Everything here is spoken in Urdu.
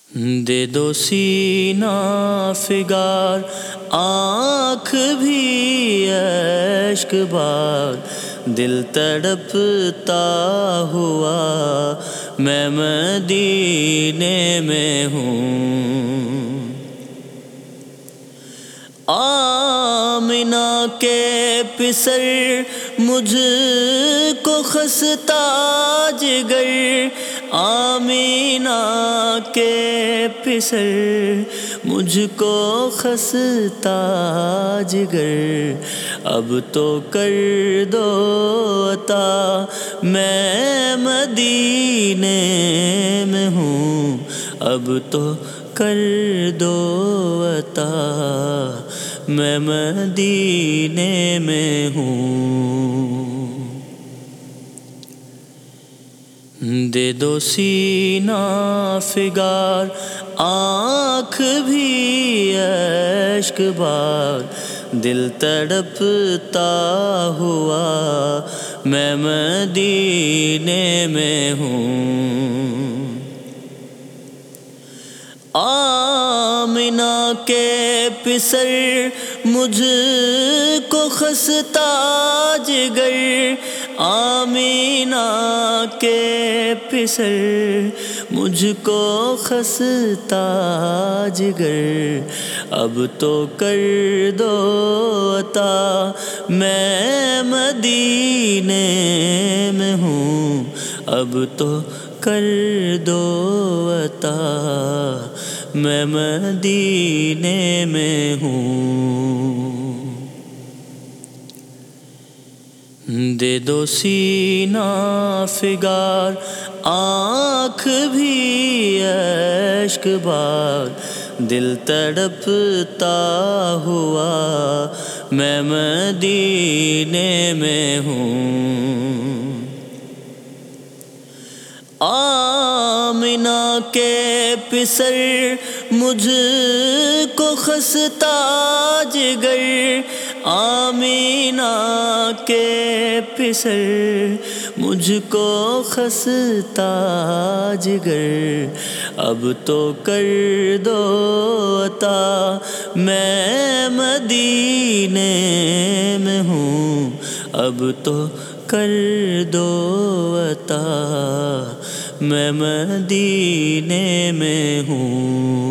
دے دو سینہ فگار آنکھ بھی اشک بار، دل تڑپتا ہوا میں مدینے میں ہوں۔ آمنہ کے پسر مجھ کو خستہ جگر، آمنہ کے پسر مجھ کو خستہ جگر، اب تو کر دو عطا میں مدینے میں ہوں، اب تو کر دو عطا میں مدینے میں ہوں۔ دے دو سینہ فگار آنکھ بھی اشک بار، دل تڑپتا ہوا میں مدینے میں ہوں۔ آمنہ کے پسر مجھ کو خستہ جگر، آمنہ کے پسر مجھ کو خستہ جگر، اب تو کر دو عطا میں مدینے میں ہوں، اب تو کر دو عطا میں مدینے میں ہوں۔ دے دو سینہ فگار آنکھ بھی اشک بار، دل تڑپتا ہوا میں مدینے میں ہوں۔ آمنہ کے پسر مجھ کو خستہ جگر، آمنہ کے پسر مجھ کو خستہ جگر، اب تو کر دو عطا میں مدینے میں ہوں، اب تو کر دو عطا میں مدینے میں ہوں۔